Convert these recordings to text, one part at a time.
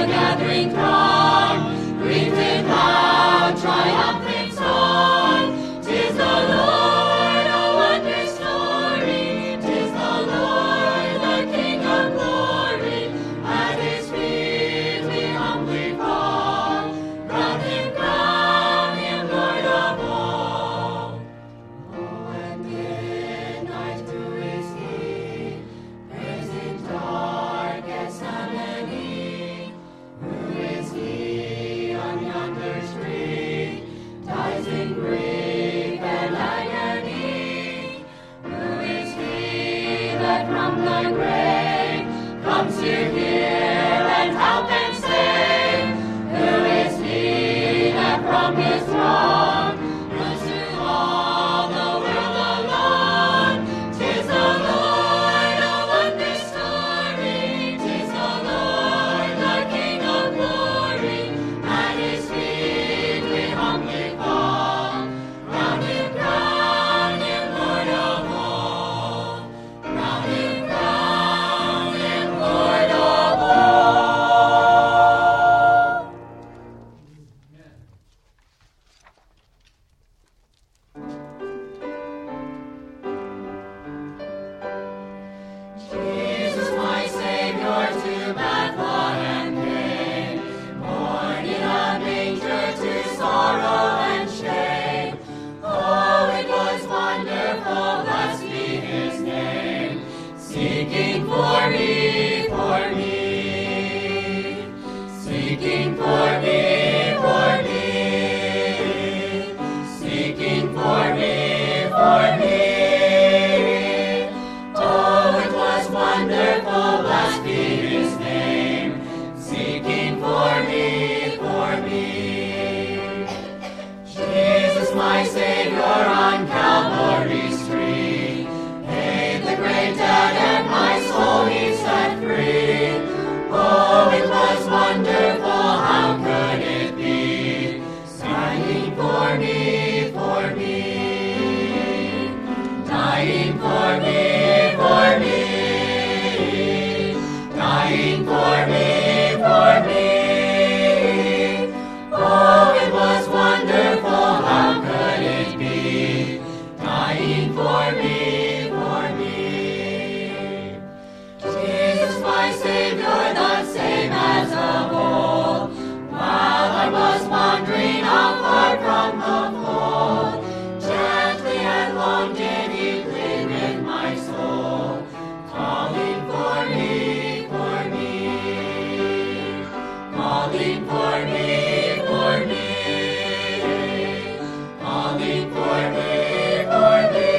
gathering throng, greeted loud, triumphant song. 'Tis the Lord, a wonder story. 'Tis the Lord, the King of glory. At his feet we humbly fall. Crown him, Lord of all. Oh, at midnight who is he? Praise in dark Gethsemane. Who is he on yonder street? Dies in grief and agony. Who is he that from the grave comes to heal and help and save? Who is he that from his throne rules through all the world alone? 'Tis the Lord, a wonder story. 'Tis the Lord, the King of glory. At his feet we humbly fall. Crown him, Lord of all. Crown him, Lord of all. Jesus, my Savior, to Bethlehem came, born in a manger to sorrow and shame. Oh, it was wonderful, blessed be his name, seeking for me, for me, seeking for me, for me, seeking for me, for me. Oh, it was wonderful, blessed be his name, seeking for me, for me. Jesus, my Savior, on Calvary's tree, paid the great debt and my soul he set free. Oh, it was wonderful, how could it be, dying for me, for me, dying for me, for me, dying for me, for me. Oh, it was wonderful, how could it be, dying for me, for me. Jesus, my Savior, the same as of old, while I was wandering afar from the fold, gently and long did he plead with my soul, calling for me, for me, calling for me, for me, calling for me, for me.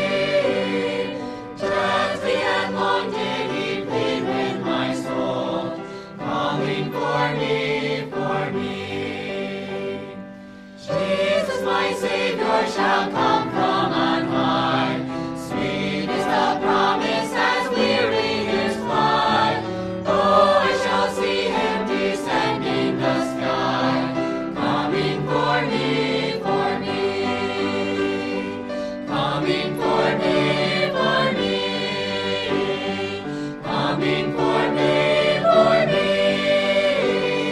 Gently and long did he plead with my soul, calling for me, for me. Jesus, my Savior, shall come from on high. Sweet is the promise as weary is fly. Oh, I shall see him descending the sky, coming for me, for me, coming for me, for me, coming for me, for me.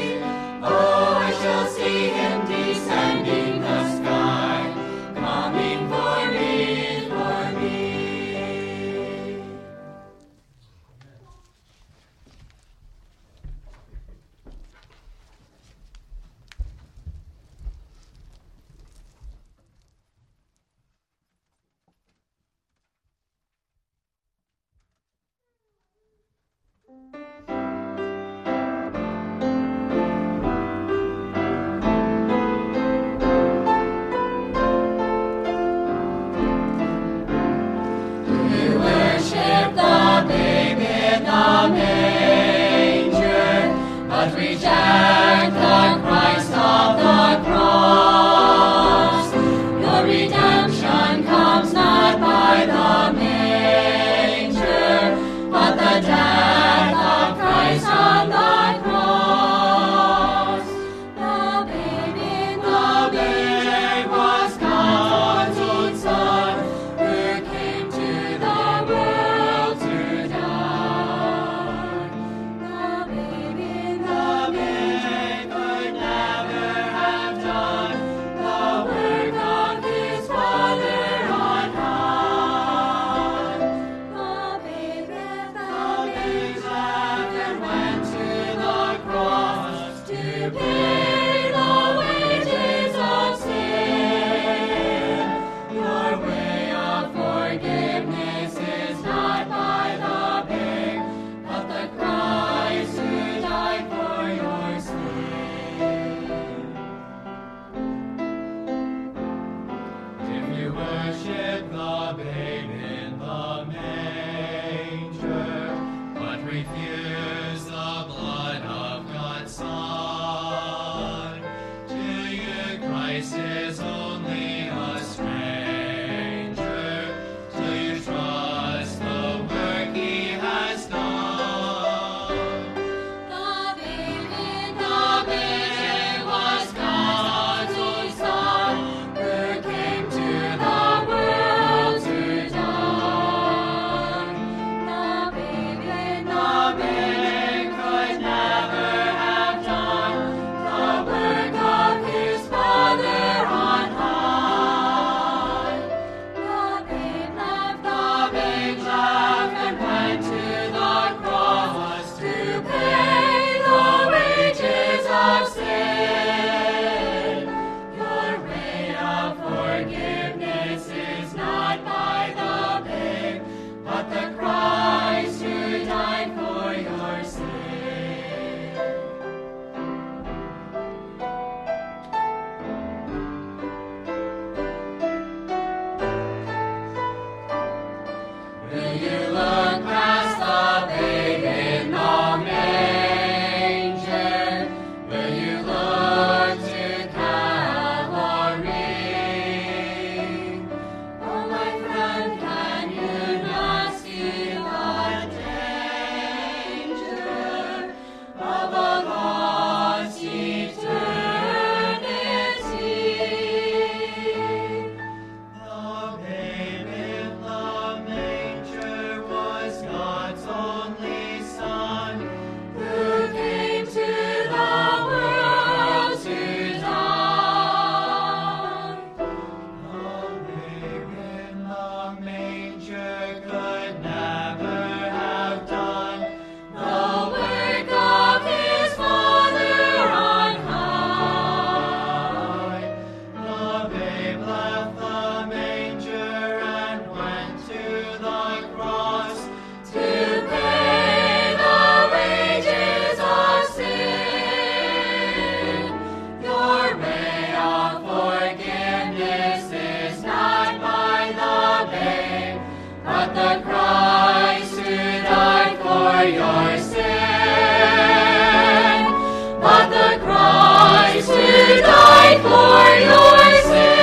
your sin, but the Christ who died for your sin.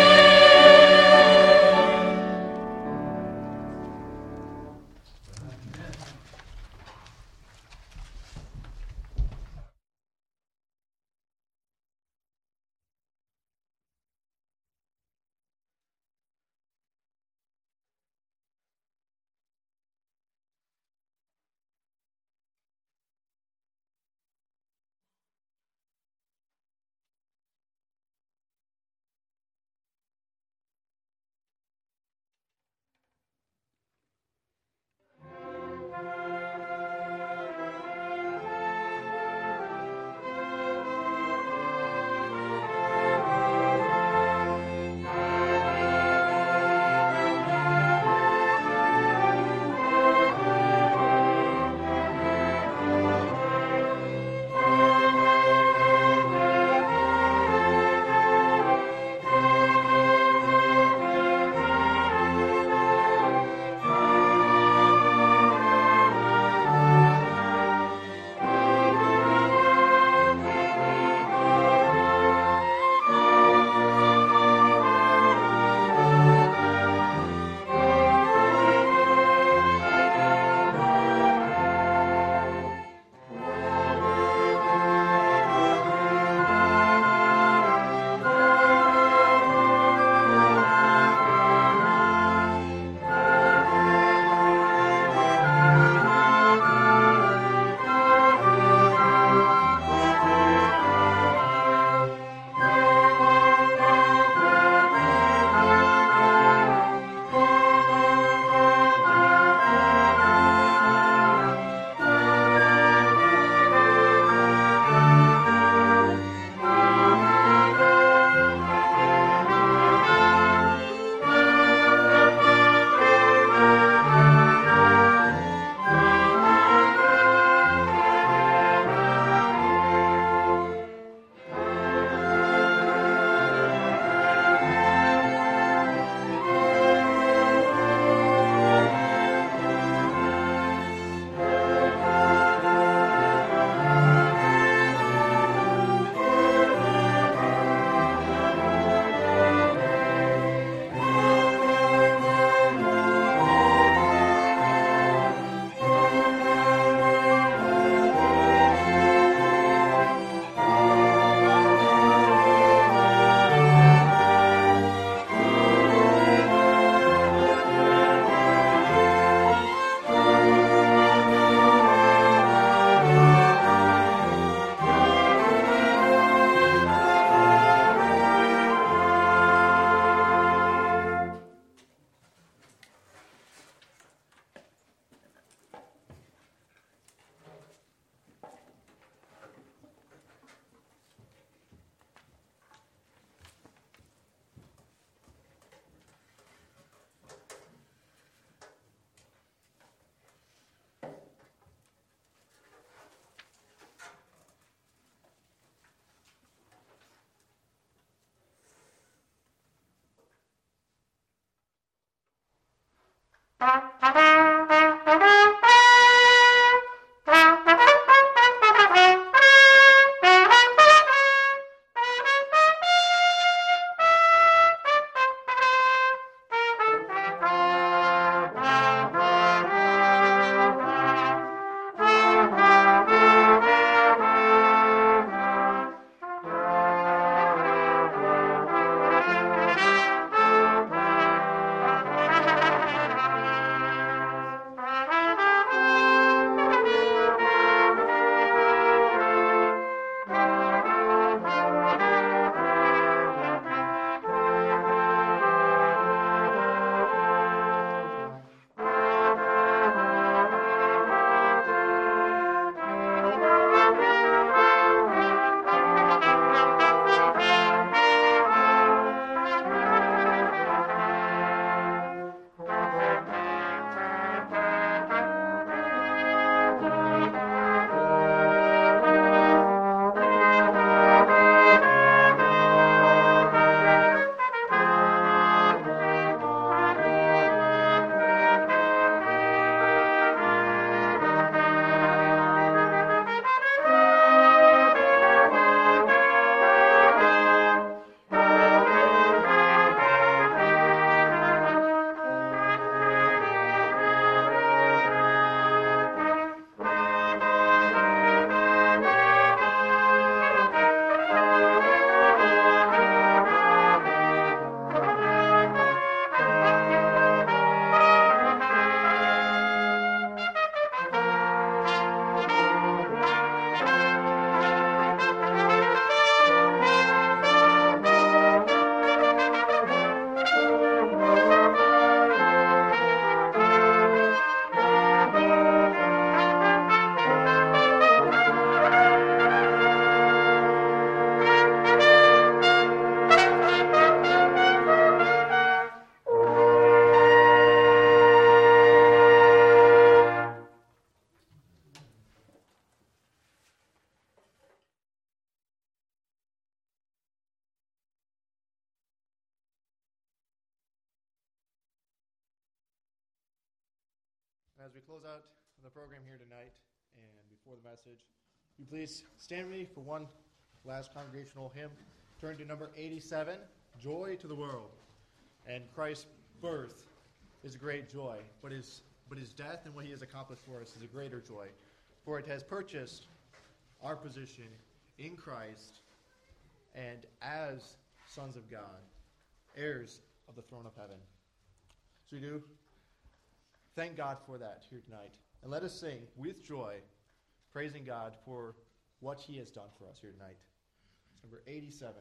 As we close out the program here tonight and before the message, will you please stand with me for one last congregational hymn. Turn to number 87, Joy to the World. And Christ's birth is a great joy, but his death and what he has accomplished for us is a greater joy. For it has purchased our position in Christ and as sons of God, heirs of the throne of heaven. So we do thank God for that here tonight. And let us sing with joy, praising God for what he has done for us here tonight. It's number 87.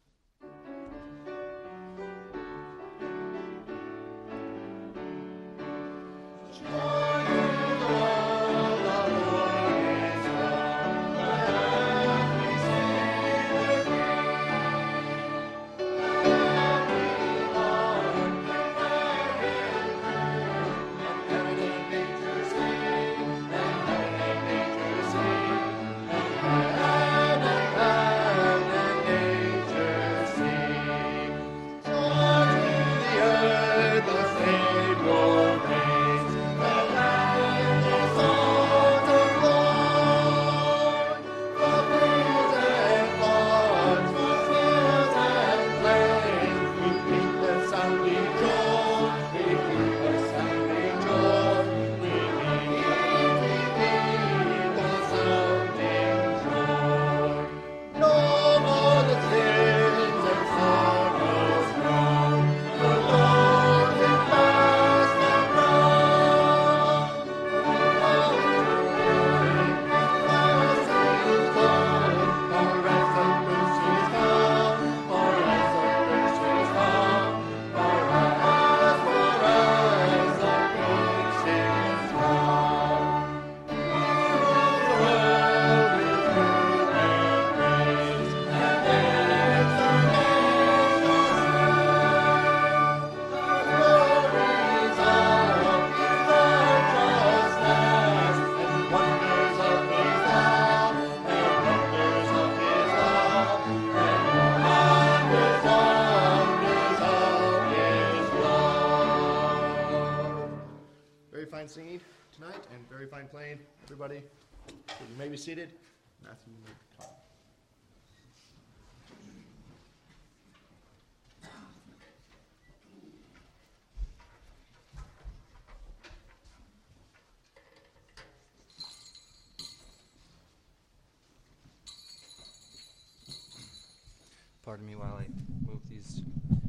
Singing tonight and very fine playing, everybody. So you may be seated. Matthew, you may come. Pardon me while I move these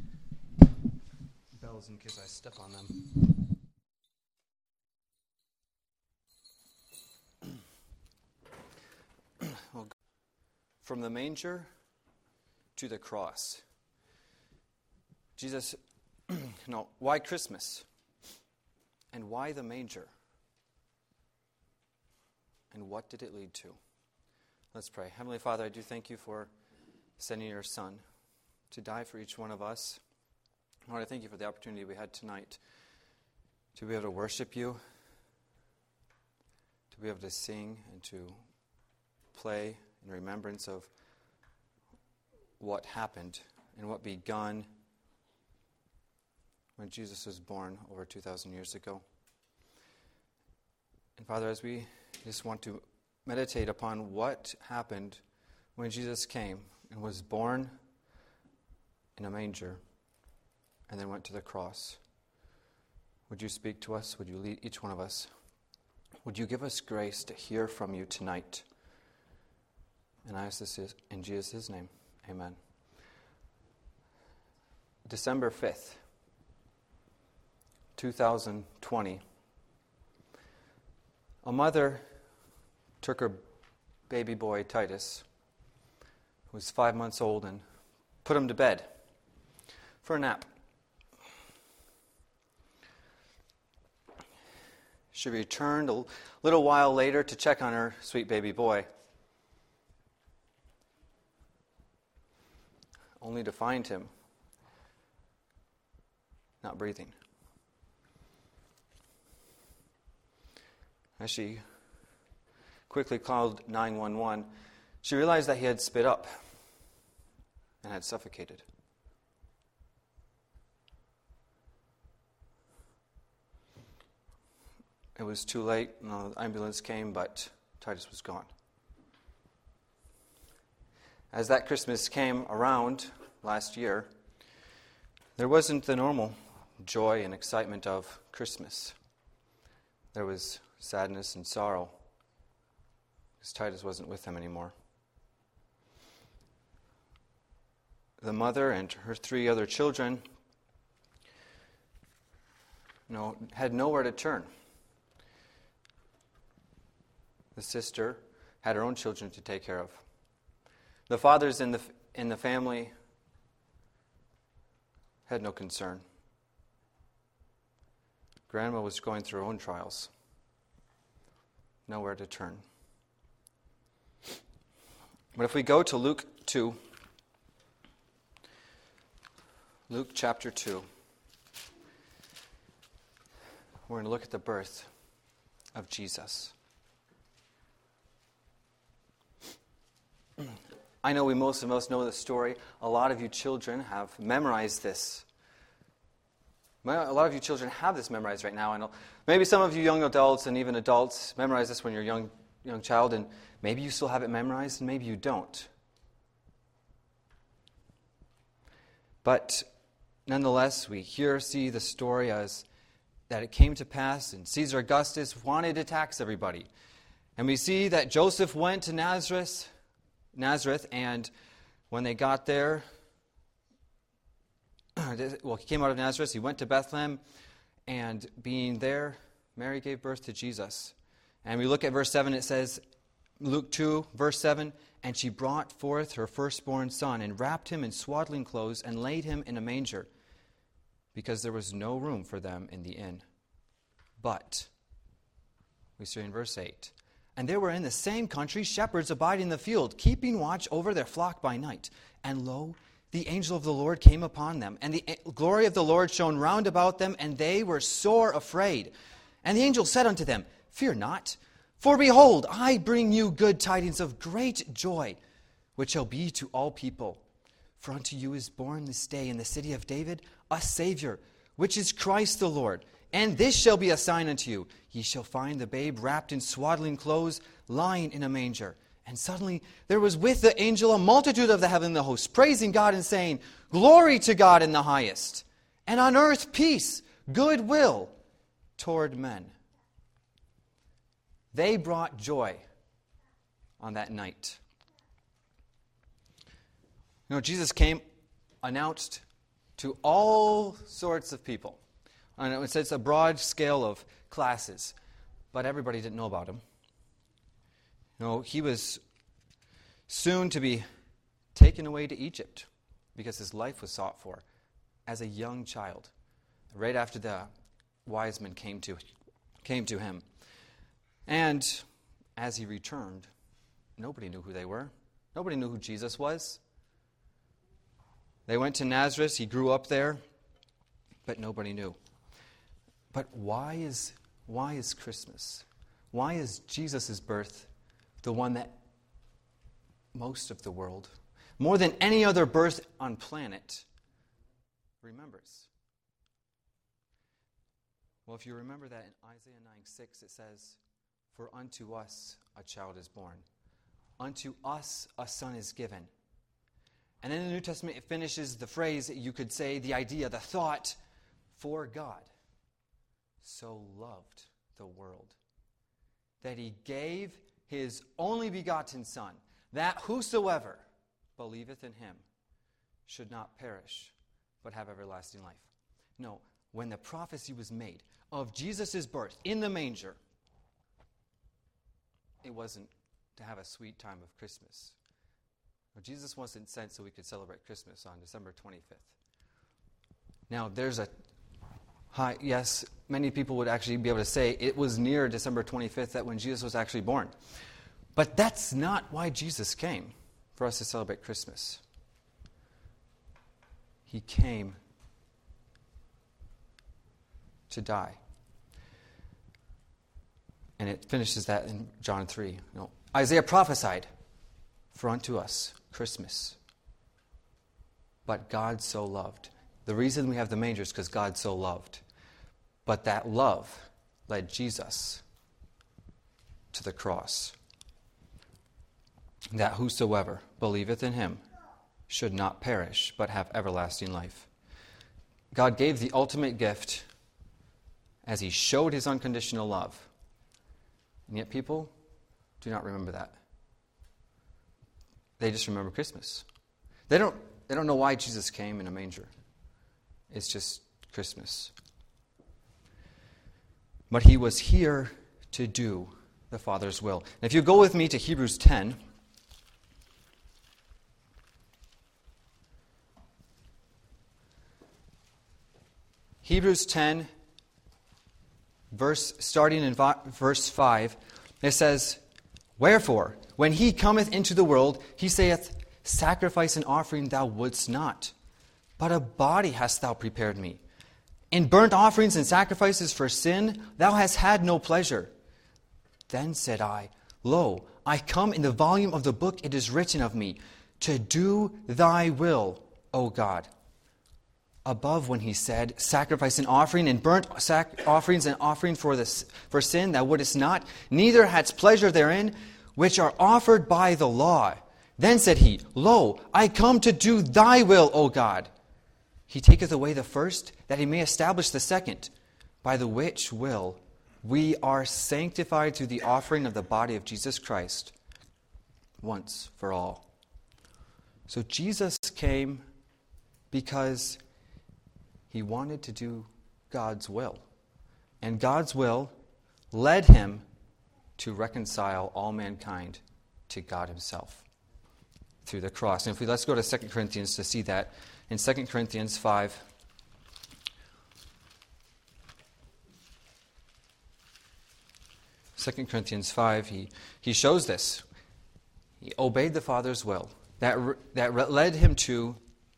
bells in case I step on them. From the manger to the cross. Jesus, why Christmas? And why the manger? And what did it lead to? Let's pray. Heavenly Father, I do thank you for sending your Son to die for each one of us. Lord, I thank you for the opportunity we had tonight to be able to worship you, to be able to sing and to play in remembrance of what happened and what begun when Jesus was born over 2,000 years ago. And Father, as we just want to meditate upon what happened when Jesus came and was born in a manger and then went to the cross, would you speak to us? Would you lead each one of us? Would you give us grace to hear from you tonight? And I ask this in Jesus' name. Amen. December 5th, 2020. A mother took her baby boy, Titus, who was 5 months old, and put him to bed for a nap. She returned a little while later to check on her sweet baby boy, only to find him not breathing. As she quickly called 911, she realized that he had spit up and had suffocated. It was too late. The ambulance came, but Titus was gone. As that Christmas came around last year, there wasn't the normal joy and excitement of Christmas. There was sadness and sorrow because Titus wasn't with them anymore. The mother and her 3 other children, had nowhere to turn. The sister had her own children to take care of. The fathers in the family had no concern. Grandma was going through her own trials. Nowhere to turn. But if we go to Luke 2, Luke chapter 2, we're going to look at the birth of Jesus. I know most of us know the story. A lot of you children have memorized this. A lot of you children have this memorized right now. And maybe some of you young adults and even adults memorize this when you're a young child, and maybe you still have it memorized, and maybe you don't. But nonetheless, we here see the story as that it came to pass, and Caesar Augustus wanted to tax everybody. And we see that Joseph went to Nazareth, and when they got there, he came out of Nazareth, he went to Bethlehem, and being there, Mary gave birth to Jesus. And we look at verse 7, it says, Luke 2, verse 7, and she brought forth her firstborn son, and wrapped him in swaddling clothes, and laid him in a manger, because there was no room for them in the inn. But, we see in verse 8, and there were in the same country shepherds abiding in the field, keeping watch over their flock by night. And lo, the angel of the Lord came upon them, and the glory of the Lord shone round about them, and they were sore afraid. And the angel said unto them, Fear not, for behold, I bring you good tidings of great joy, which shall be to all people. For unto you is born this day in the city of David a Savior, which is Christ the Lord. And this shall be a sign unto you. Ye shall find the babe wrapped in swaddling clothes, lying in a manger. And suddenly there was with the angel a multitude of the heavenly hosts, praising God and saying, Glory to God in the highest, and on earth peace, goodwill toward men. They brought joy on that night. Jesus came, announced to all sorts of people. And it's a broad scale of classes, but everybody didn't know about him. He was soon to be taken away to Egypt because his life was sought for as a young child, right after the wise men came to him. And as he returned, nobody knew who they were. Nobody knew who Jesus was. They went to Nazareth. He grew up there, but nobody knew. But why is Christmas? Why is Jesus' birth the one that most of the world, more than any other birth on planet, remembers? Well, if you remember that in Isaiah 9:6, it says, For unto us a child is born, unto us a son is given. And then in the New Testament, it finishes the phrase, you could say, the idea, the thought, for God so loved the world, that he gave his only begotten Son, that whosoever believeth in him should not perish, but have everlasting life. No, when the prophecy was made of Jesus' birth in the manger, it wasn't to have a sweet time of Christmas. Jesus wasn't sent so we could celebrate Christmas on December 25th. Now, there's a yes, many people would actually be able to say it was near December 25th that when Jesus was actually born. But that's not why Jesus came, for us to celebrate Christmas. He came to die. And it finishes that in John 3. Isaiah prophesied, For unto us Christmas. But God so loved. The reason we have the manger is because God so loved. But that love led Jesus to the cross, that whosoever believeth in him should not perish, but have everlasting life. God gave the ultimate gift as he showed his unconditional love. And yet people do not remember that. They just remember Christmas. They don't know why Jesus came in a manger. It's just Christmas. But he was here to do the Father's will. And if you go with me to Hebrews 10, Hebrews 10, starting in verse 5, it says, Wherefore, when he cometh into the world, he saith, Sacrifice and offering thou wouldst not, but a body hast thou prepared me. In burnt offerings and sacrifices for sin thou hast had no pleasure. Then said I, Lo, I come in the volume of the book it is written of me, to do thy will, O God. Above when he said, Sacrifice and offering and burnt offerings and offering for sin thou wouldest not, neither hadst pleasure therein, which are offered by the law. Then said he, Lo, I come to do thy will, O God. He taketh away the first, that he may establish the second, by the which will we are sanctified through the offering of the body of Jesus Christ, once for all. So Jesus came because he wanted to do God's will. And God's will led him to reconcile all mankind to God himself through the cross. And let's go to 2 Corinthians to see that. In 2 Corinthians 5, he shows this. He obeyed the Father's will. That led him to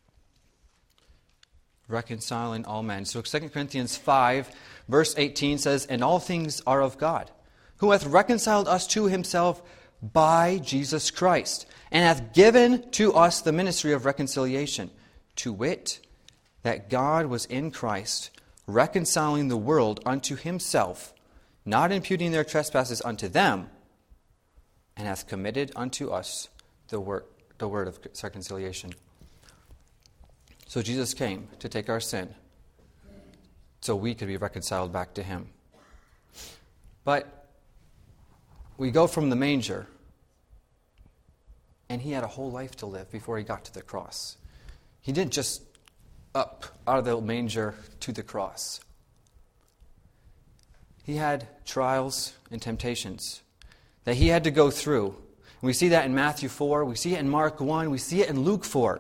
reconciling all men. So 2 Corinthians 5, verse 18 says, And all things are of God, who hath reconciled us to himself by Jesus Christ, and hath given to us the ministry of reconciliation, to wit, that God was in Christ, reconciling the world unto himself, not imputing their trespasses unto them, and hath committed unto us the word of reconciliation. So Jesus came to take our sin so we could be reconciled back to him. But we go from the manger, and he had a whole life to live before he got to the cross. He didn't just up out of the manger to the cross. He had trials and temptations that he had to go through. We see that in Matthew 4, we see it in Mark 1, we see it in Luke 4.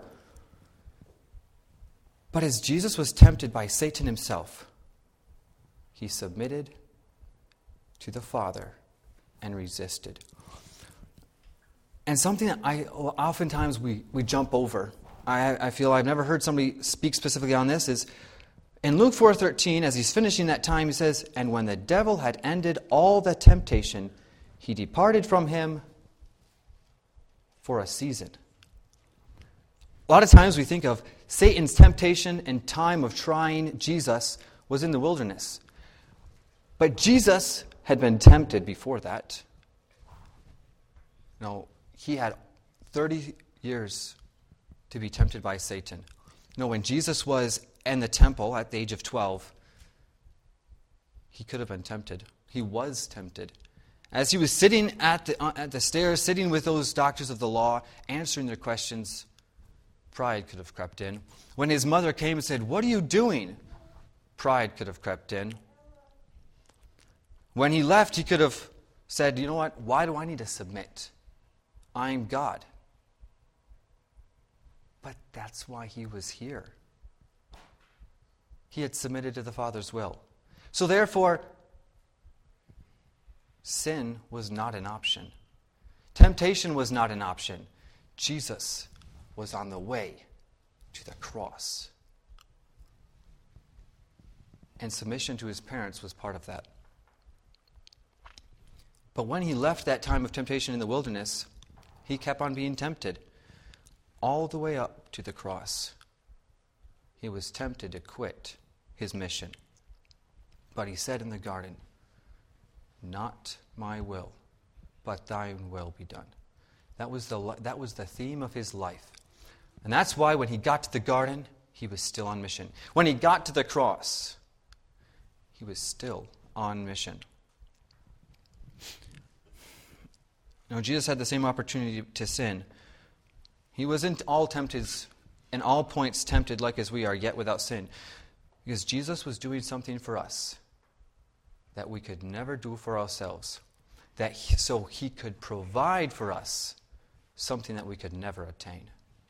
But as Jesus was tempted by Satan himself, he submitted to the Father and resisted. And something that oftentimes we jump over, I feel I've never heard somebody speak specifically on this, is in Luke 4:13, as he's finishing that time, he says, And when the devil had ended all the temptation, he departed from him for a season. A lot of times we think of Satan's temptation and time of trying Jesus was in the wilderness. But Jesus had been tempted before that. No, he had 30 years to be tempted by Satan. No, when Jesus was in the temple at the age of 12, he could have been tempted. He was tempted. As he was sitting at the stairs, sitting with those doctors of the law, answering their questions, pride could have crept in. When his mother came and said, What are you doing? Pride could have crept in. When he left, he could have said, You know what? Why do I need to submit? I'm God. But that's why he was here. He had submitted to the Father's will. So therefore, sin was not an option. Temptation was not an option. Jesus was on the way to the cross. And submission to his parents was part of that. But when he left that time of temptation in the wilderness, he kept on being tempted. All the way up to the cross, he was tempted to quit his mission. But he said in the garden, Not my will, but thine will be done. That was the theme of his life. And that's why when he got to the garden, he was still on mission. When he got to the cross, he was still on mission. Now, Jesus had the same opportunity to sin. He wasn't all tempted, in all points tempted like as we are, yet without sin. Because Jesus was doing something for us that we could never do for ourselves. So he could provide for us something that we could never attain.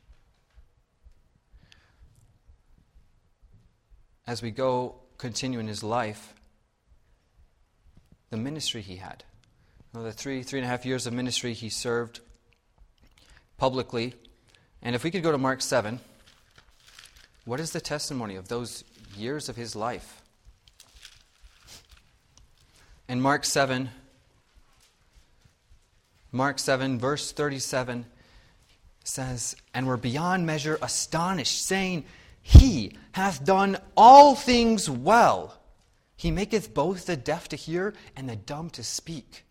As we continue in his life, the ministry he had. The 3.5 years of ministry he served publicly. And if we could go to Mark 7, what is the testimony of those years of his life? In Mark 7, verse 37 says, "And were beyond measure astonished, saying, He hath done all things well. He maketh both the deaf to hear and the dumb to speak."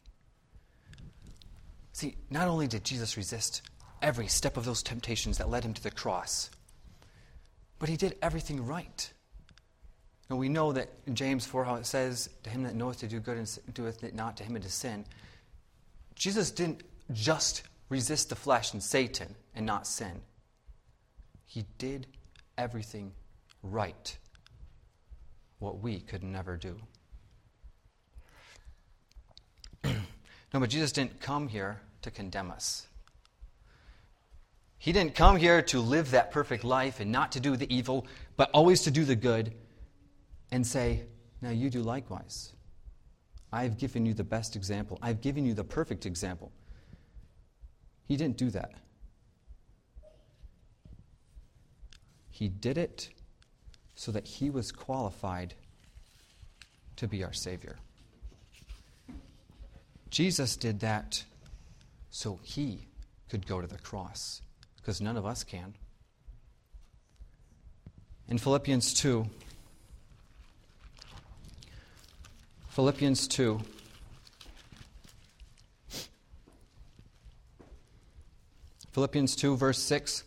See, not only did Jesus resist every step of those temptations that led him to the cross, but he did everything right. And we know that in James 4, how it says, "To him that knoweth to do good and doeth it not, to him it is sin." Jesus didn't just resist the flesh and Satan and not sin. He did everything right, what we could never do. No, but Jesus didn't come here to condemn us. He didn't come here to live that perfect life and not to do the evil, but always to do the good and say, now you do likewise. I've given you the best example. I've given you the perfect example. He didn't do that. He did it so that he was qualified to be our Savior. Jesus did that so he could go to the cross, because none of us can. In Philippians 2, verse 6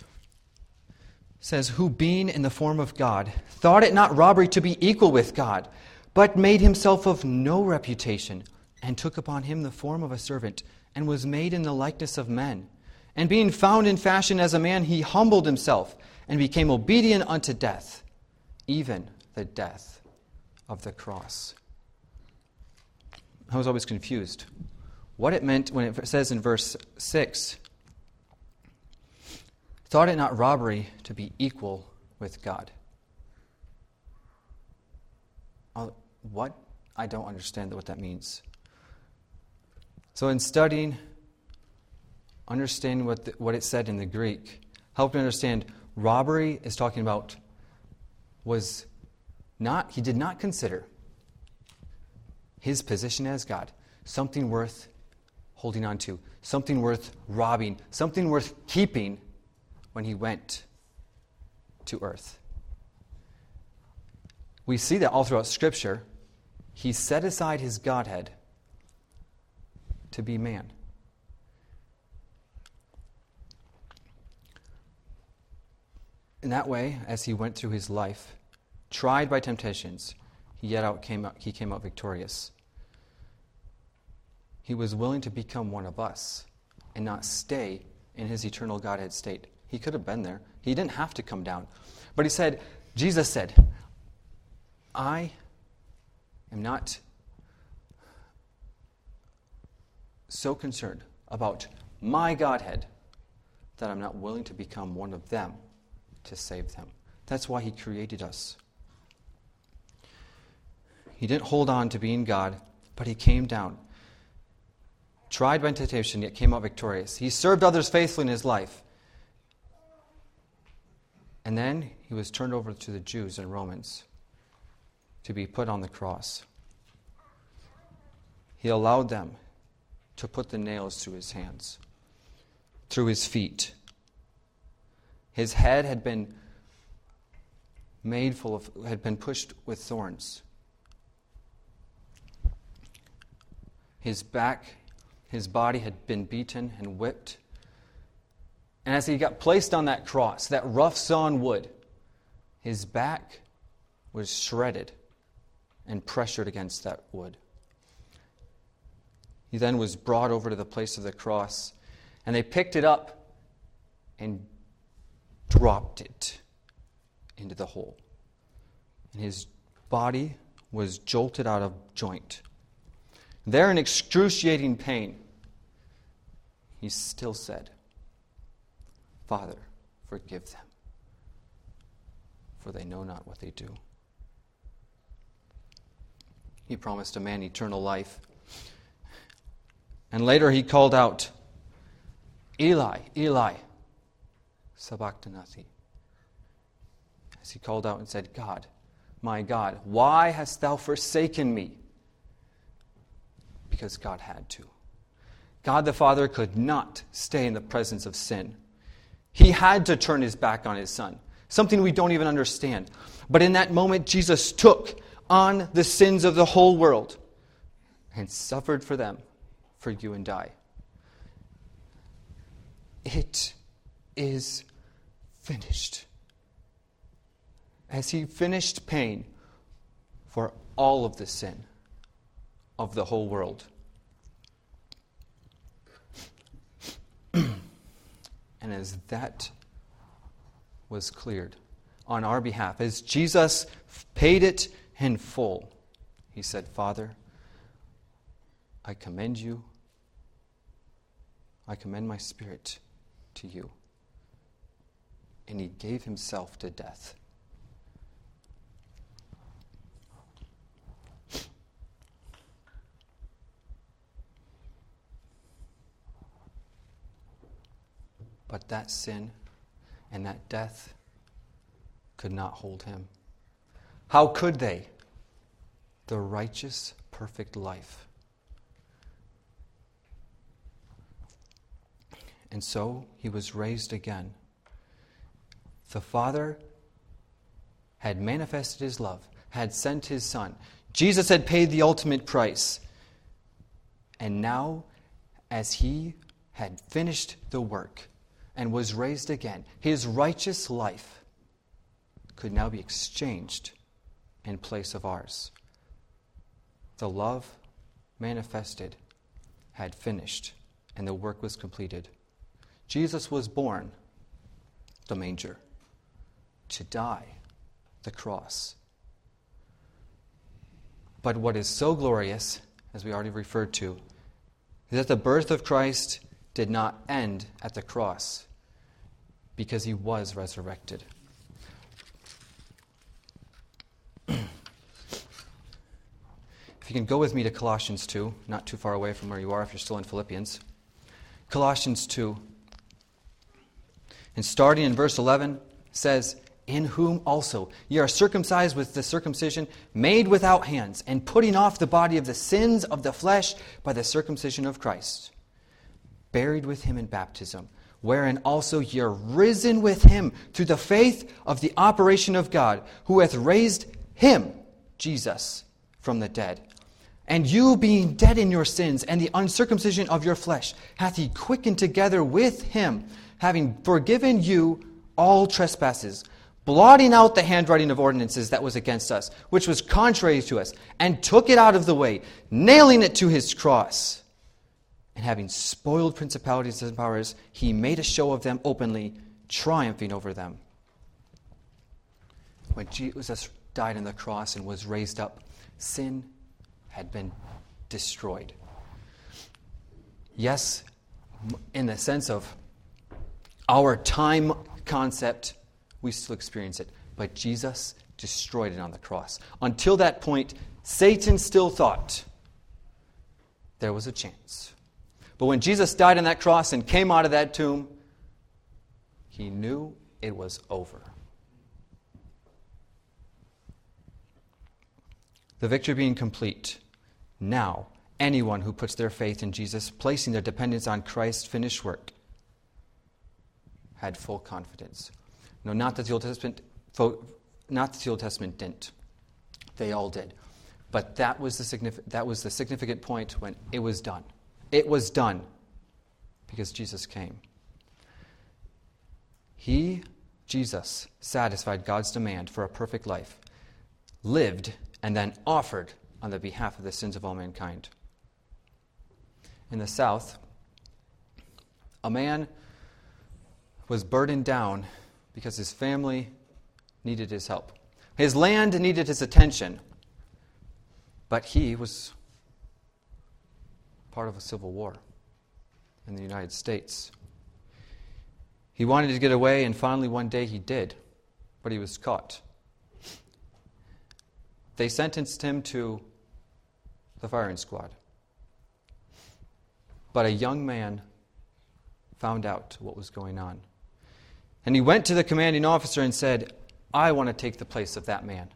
says, "Who being in the form of God, thought it not robbery to be equal with God, but made himself of no reputation, and took upon him the form of a servant, and was made in the likeness of men. And being found in fashion as a man, he humbled himself, and became obedient unto death, even the death of the cross." I was always confused what it meant when it says in verse 6, "Thought it not robbery to be equal with God." What? I don't understand what that means. So in studying, understanding what it said in the Greek, helped me understand robbery is talking about he did not consider his position as God something worth holding on to, something worth robbing, something worth keeping when he went to earth. We see that all throughout Scripture. He set aside his Godhead to be man. In that way, as he went through his life, tried by temptations, he came out victorious. He was willing to become one of us and not stay in his eternal Godhead state. He could have been there. He didn't have to come down. But Jesus said, I am not so concerned about my Godhead that I'm not willing to become one of them to save them. That's why he created us. He didn't hold on to being God, but he came down. Tried by temptation, yet came out victorious. He served others faithfully in his life. And then he was turned over to the Jews and Romans to be put on the cross. He allowed them to put the nails through his hands, through his feet. His head had been pushed with thorns. His back, his body had been beaten and whipped. And as he got placed on that cross, that rough sawn wood, his back was shredded and pressured against that wood. He then was brought over to the place of the cross, and they picked it up and dropped it into the hole. And his body was jolted out of joint. There in excruciating pain, he still said, "Father, forgive them, for they know not what they do." He promised a man eternal life. And later he called out, "Eli, Eli, sabachthani." As he called out and said, "God, my God, why hast thou forsaken me?" Because God had to. God the Father could not stay in the presence of sin. He had to turn his back on his Son, something we don't even understand. But in that moment, Jesus took on the sins of the whole world and suffered for them, for you and I. It is finished. As he finished paying for all of the sin of the whole world. And as that was cleared on our behalf, as Jesus paid it in full, he said, "Father, I commend you. I commend my spirit to you." And he gave himself to death. But that sin and that death could not hold him. How could they? The righteous, perfect life. And so he was raised again. The Father had manifested his love, had sent his Son. Jesus had paid the ultimate price. And now, as he had finished the work and was raised again, his righteous life could now be exchanged in place of ours. The love manifested had finished, and the work was completed. Jesus was born, the manger, to die, the cross. But what is so glorious, as we already referred to, is that the birth of Christ did not end at the cross, because he was resurrected. If you can go with me to Colossians 2, not too far away from where you are if you're still in Philippians. Colossians 2. And starting in verse 11, says, "In whom also ye are circumcised with the circumcision made without hands, and putting off the body of the sins of the flesh by the circumcision of Christ, buried with him in baptism, wherein also ye are risen with him through the faith of the operation of God, who hath raised him," Jesus, "from the dead. And you, being dead in your sins and the uncircumcision of your flesh, hath he quickened together with him, having forgiven you all trespasses, blotting out the handwriting of ordinances that was against us, which was contrary to us, and took it out of the way, nailing it to his cross. And having spoiled principalities and powers, he made a show of them openly, triumphing over them." When Jesus died on the cross and was raised up, sin had been destroyed. Yes, in the sense of our time concept, we still experience it. But Jesus destroyed it on the cross. Until that point, Satan still thought there was a chance. But when Jesus died on that cross and came out of that tomb, he knew it was over. The victory being complete, now anyone who puts their faith in Jesus, placing their dependence on Christ's finished work, had full confidence. No, not that the Old Testament didn't. They all did. But that was the significant point when it was done. It was done because Jesus came. He, Jesus, satisfied God's demand for a perfect life, lived, and then offered on the behalf of the sins of all mankind. In the South, a man was burdened down because his family needed his help. His land needed his attention, but he was part of a civil war in the United States. He wanted to get away, and finally one day he did, but he was caught. They sentenced him to the firing squad. But a young man found out what was going on. And he went to the commanding officer and said, I want to take the place of that man.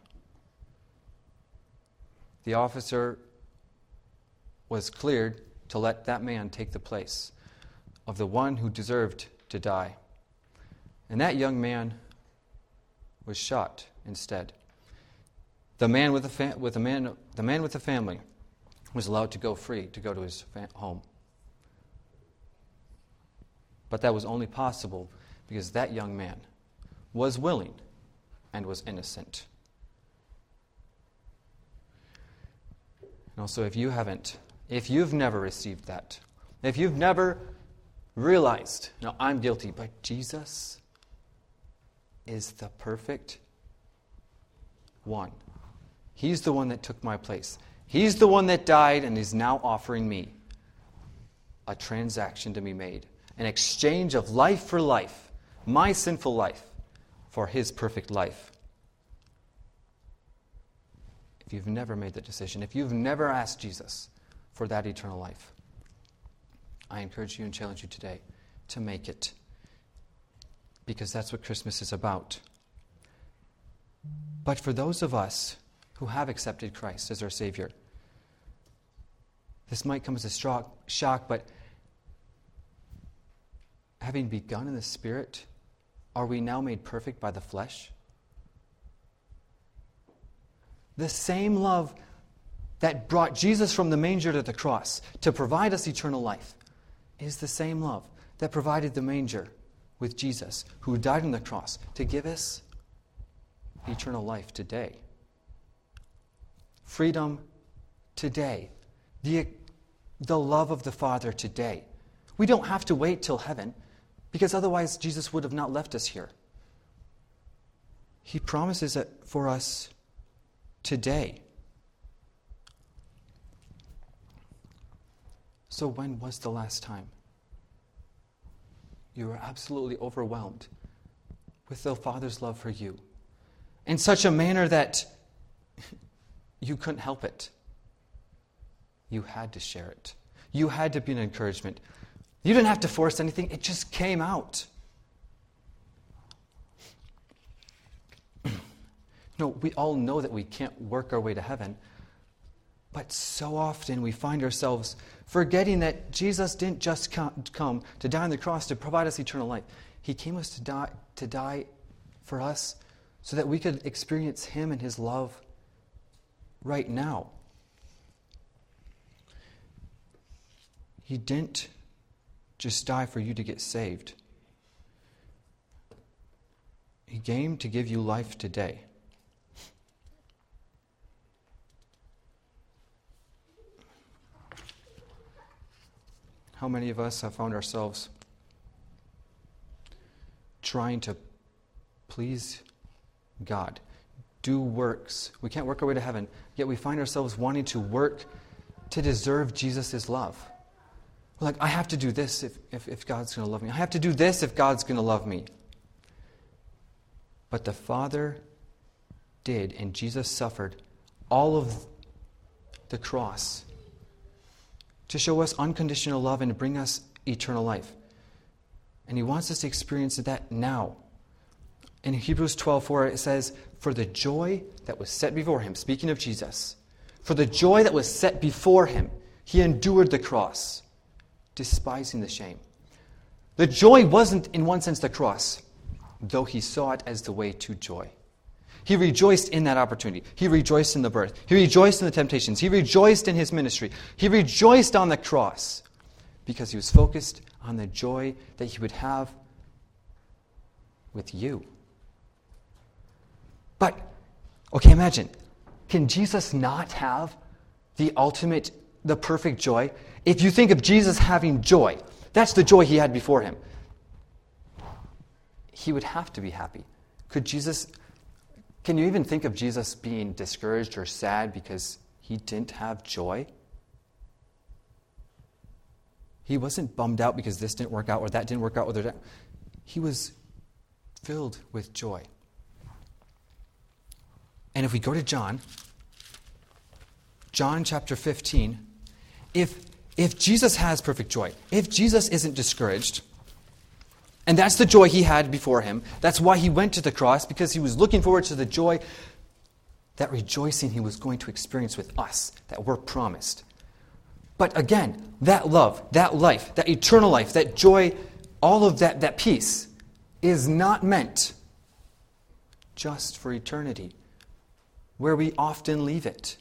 The officer was cleared to let that man take the place of the one who deserved to die. And that young man was shot instead. The man with the family was allowed to go free to go to his home. But that was only possible because that young man was willing and was innocent. And also, if you've never received that, if you've never realized, no, I'm guilty, but Jesus is the perfect one. He's the one that took my place. He's the one that died and is now offering me a transaction to be made. An exchange of life for life, my sinful life, for his perfect life. If you've never made that decision, if you've never asked Jesus for that eternal life, I encourage you and challenge you today to make it. Because that's what Christmas is about. But for those of us who have accepted Christ as our Savior, this might come as a shock, but having begun in the Spirit, are we now made perfect by the flesh? The same love that brought Jesus from the manger to the cross to provide us eternal life is the same love that provided the manger with Jesus, who died on the cross to give us eternal life today. Freedom today. The love of the Father today. We don't have to wait till heaven, because otherwise Jesus would have not left us here. He promises it for us today. So when was the last time you were absolutely overwhelmed with the Father's love for you in such a manner that you couldn't help it? You had to share it. You had to be an encouragement. You didn't have to force anything. It just came out. No, we all know that we can't work our way to heaven. But so often we find ourselves forgetting that Jesus didn't just come to die on the cross to provide us eternal life. He came us to die for us so that we could experience Him and His love right now. He didn't just die for you to get saved. He came to give you life today. How many of us have found ourselves trying to please God, do works? We can't work our way to heaven, yet we find ourselves wanting to work to deserve Jesus' love. We're like, I have to do this if God's going to love me. I have to do this if God's going to love me. But the Father did, and Jesus suffered all of the cross to show us unconditional love and to bring us eternal life. And He wants us to experience that now. In Hebrews 12:4 it says, for the joy that was set before Him, speaking of Jesus, for the joy that was set before Him, He endured the cross, despising the shame. The joy wasn't, in one sense, the cross, though He saw it as the way to joy. He rejoiced in that opportunity. He rejoiced in the birth. He rejoiced in the temptations. He rejoiced in his ministry. He rejoiced on the cross because he was focused on the joy that he would have with you. But, okay, imagine, can Jesus not have the ultimate, the perfect joy? If you think of Jesus having joy, that's the joy he had before him. He would have to be happy. Can you even think of Jesus being discouraged or sad because he didn't have joy? He wasn't bummed out because this didn't work out or that didn't work out. He was filled with joy. And if we go to John chapter 15, if Jesus has perfect joy, if Jesus isn't discouraged, and that's the joy he had before him, that's why he went to the cross, because he was looking forward to the joy, that rejoicing he was going to experience with us, that we're promised. But again, that love, that life, that eternal life, that joy, all of that peace is not meant just for eternity, where we often leave it.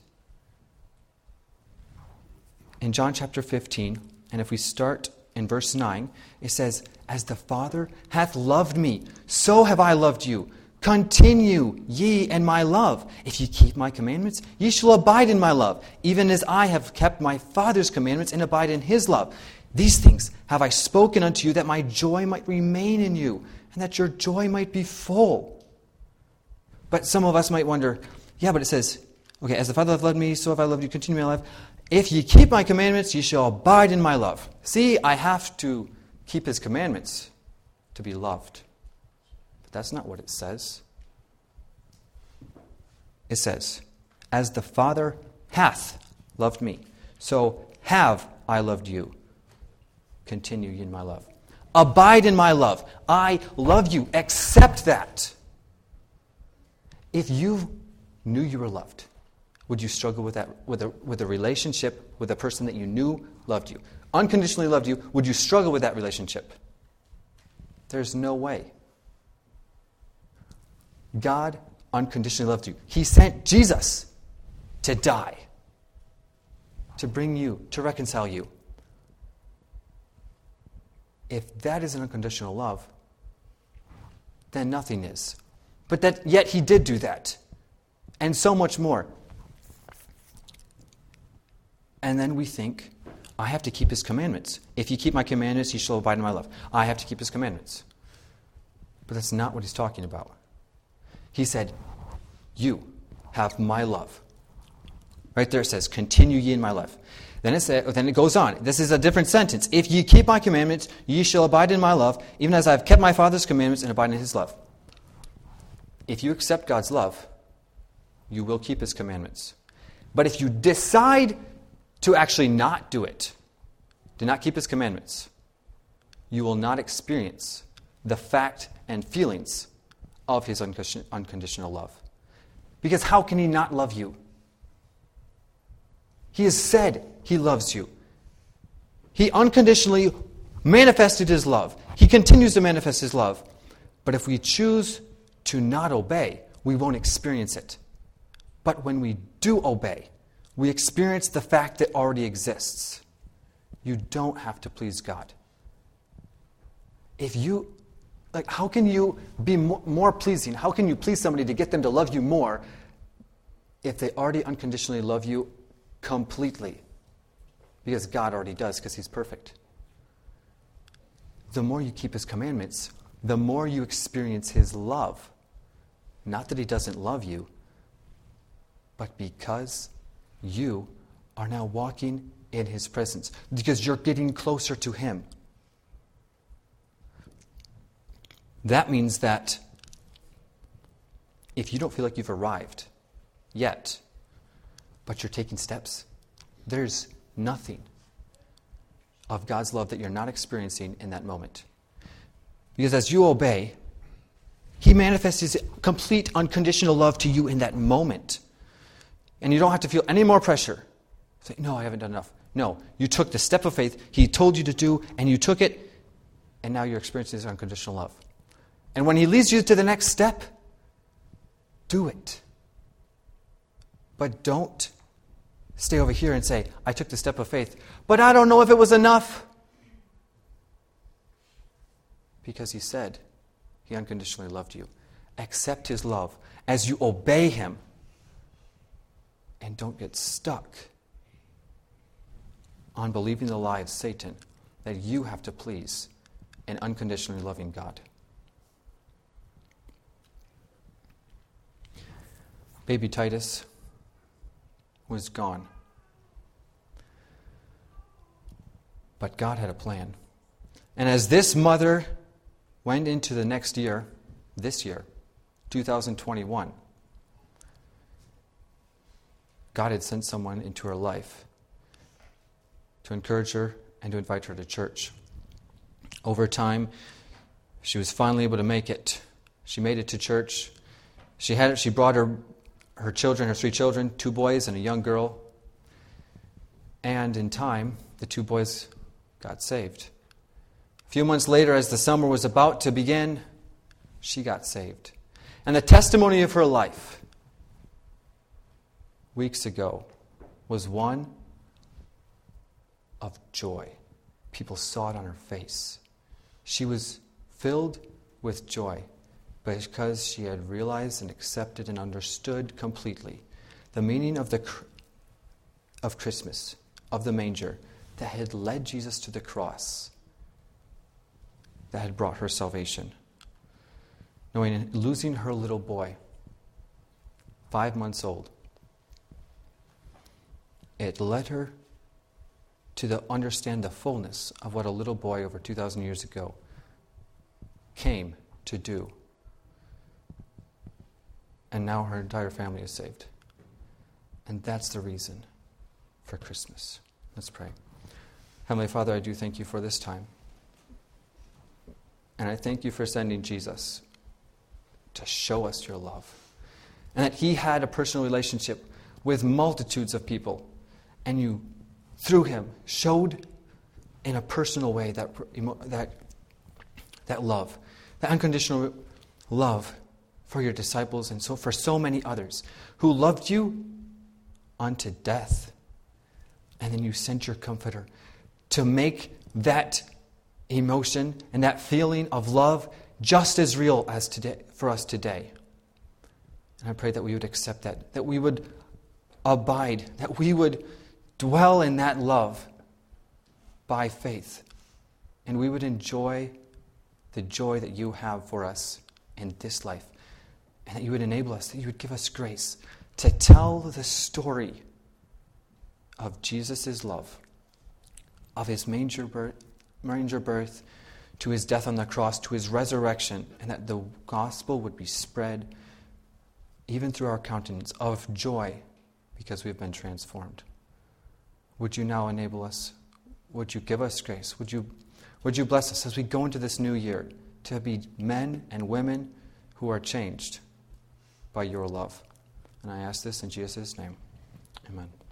In John chapter 15, and if we start in verse 9, it says, "As the Father hath loved me, so have I loved you. Continue ye in my love. If ye keep my commandments, ye shall abide in my love, even as I have kept my Father's commandments and abide in his love. These things have I spoken unto you, that my joy might remain in you, and that your joy might be full." But some of us might wonder, yeah, but it says, okay, as the Father hath loved me, so have I loved you. Continue in my love. If ye keep my commandments, ye shall abide in my love. See, I have to keep his commandments to be loved. But that's not what it says. It says, "As the Father hath loved me, so have I loved you. Continue ye in my love." Abide in my love. I love you. Accept that. If you knew you were loved, would you struggle with that, with a relationship with a person that you knew loved you? Unconditionally loved you, would you struggle with that relationship? There's no way. God unconditionally loved you. He sent Jesus to die, to bring you, to reconcile you. If that is an unconditional love, then nothing is. But yet he did do that, and so much more. And then we think, I have to keep his commandments. If you keep my commandments, you shall abide in my love. I have to keep his commandments. But that's not what he's talking about. He said, you have my love. Right there it says, continue ye in my love. Then it goes on. This is a different sentence. If ye keep my commandments, ye shall abide in my love, even as I have kept my Father's commandments and abide in his love. If you accept God's love, you will keep his commandments. But if you decide to actually not do it, do not keep his commandments, you will not experience the fact and feelings of his unconditional love. Because how can he not love you? He has said he loves you. He unconditionally manifested his love. He continues to manifest his love. But if we choose to not obey, we won't experience it. But when we do obey, we experience the fact that already exists. You don't have to please God. How can you be more pleasing? How can you please somebody to get them to love you more if they already unconditionally love you completely? Because God already does, because he's perfect. The more you keep his commandments, the more you experience his love. Not that he doesn't love you, but because you are now walking in his presence. Because you're getting closer to him. That means that if you don't feel like you've arrived yet, but you're taking steps, there's nothing of God's love that you're not experiencing in that moment. Because as you obey, he manifests his complete unconditional love to you in that moment. And you don't have to feel any more pressure. Say, no, I haven't done enough. No, you took the step of faith he told you to do, and you took it, and now you're experiencing his unconditional love. And when he leads you to the next step, do it. But don't stay over here and say, I took the step of faith, but I don't know if it was enough. Because he said he unconditionally loved you. Accept his love as you obey him. And don't get stuck on believing the lie of Satan that you have to please an unconditionally loving God. Baby Titus was gone. But God had a plan. And as this mother went into the next year, this year, 2021, God had sent someone into her life to encourage her and to invite her to church. Over time, she was finally able to make it. She made it to church. She brought her children, her 3 children, 2 boys and a young girl. And in time, the 2 boys got saved. A few months later, as the summer was about to begin, she got saved. And the testimony of her life weeks ago was one of joy. People saw it on her face. She was filled with joy because she had realized and accepted and understood completely the meaning of Christmas, of the manger, that had led Jesus to the cross, that had brought her salvation. Knowing losing her little boy, 5 months old, it led her to understand the fullness of what a little boy over 2,000 years ago came to do. And now her entire family is saved. And that's the reason for Christmas. Let's pray. Heavenly Father, I do thank you for this time. And I thank you for sending Jesus to show us your love. And that he had a personal relationship with multitudes of people. And you, through him, showed in a personal way that love, that unconditional love for your disciples and so for so many others who loved you unto death. And then you sent your Comforter to make that emotion and that feeling of love just as real as today for us today. And I pray that we would accept that we would abide, that we would dwell in that love by faith, and we would enjoy the joy that you have for us in this life, and that you would enable us, that you would give us grace to tell the story of Jesus' love, of his manger birth, to his death on the cross, to his resurrection, and that the gospel would be spread even through our countenance of joy because we have been transformed. Would you now enable us? Would you give us grace? Would you bless us as we go into this new year to be men and women who are changed by your love? And I ask this in Jesus' name. Amen.